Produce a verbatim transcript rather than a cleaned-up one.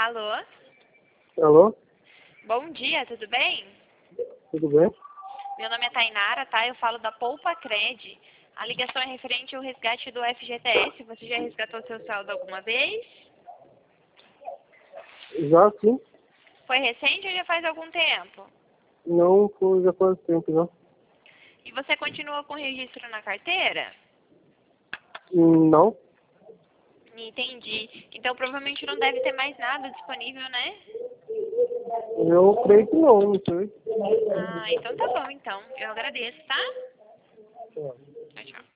Alô? Alô? Bom dia, tudo bem? Tudo bem? Meu nome é Tainara, tá? Eu falo da Poupa Cred. A ligação é referente ao resgate do F G T S. Você já resgatou seu saldo alguma vez? Já sim. Foi recente ou já faz algum tempo? Não, foi já faz tempo já. E você continua com registro na carteira? Hum, Não? Entendi. Então provavelmente não deve ter mais nada disponível, né? Eu creio que não, não sei. Ah, então tá bom então. Eu agradeço, tá? Tá.